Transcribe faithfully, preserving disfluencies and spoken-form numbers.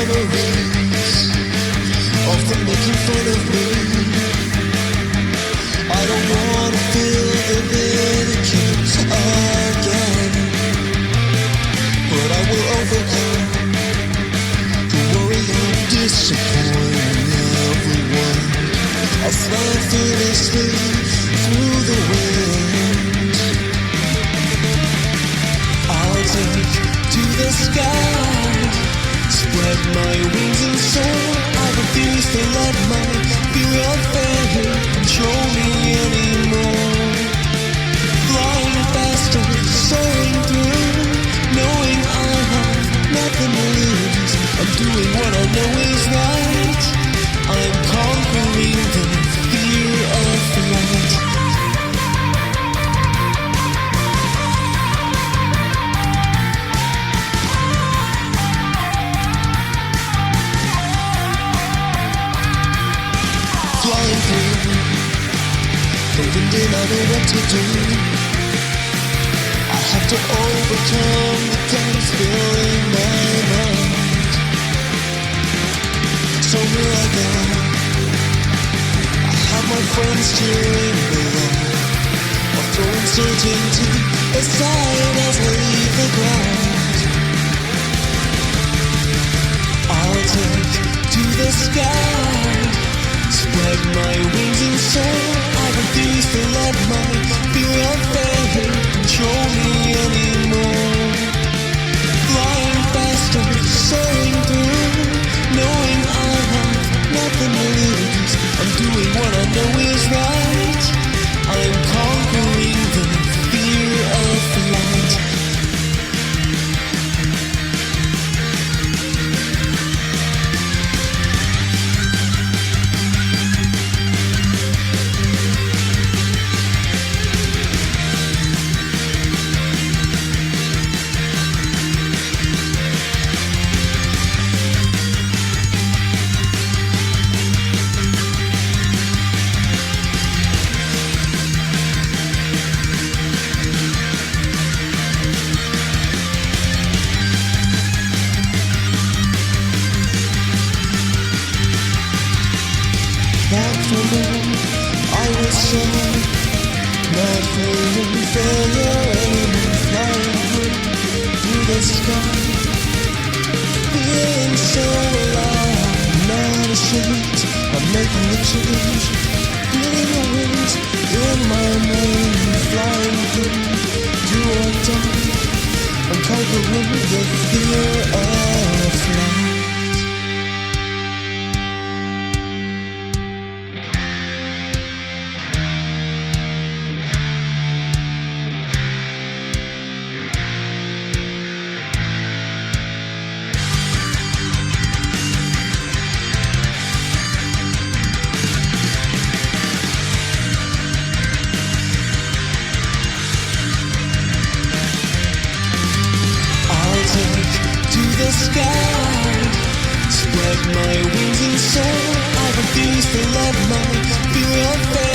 memories, often making fun of me. I don't wanna feel the vindicate again, but I will overcome the worry of disappointing everyone. I'll fly fearlessly through the wind. I'll take to the sky, spread my wings and soar. I refuse to let my fear of failure control me anymore. Flying faster, soaring through, knowing I have nothing to lose. I'm doing what I know is right. I'm conquering the fear of flight. Flying through, convinced I know what to do. I have to overcome the doubts filling my mind. So here I go, I have my friends cheering below. I'll throw uncertainty aside as I leave the ground. I'll take to the sky, spread my wings and soar. I refuse to let my fear of failure control me anymore. Flying faster, soaring through, knowing I have nothing to lose. I'm doing what I know is right. I'm conquering the fear of flight. I was so not feeling failure anymore. Flying through the sky, feeling so alive. Not ashamed, I'm making the change. Feeling the winds in my mind. Flying through, do or die. I'm conquering the fear of flight. The sky, spread my wings and soar. I refuse to let my fear of failure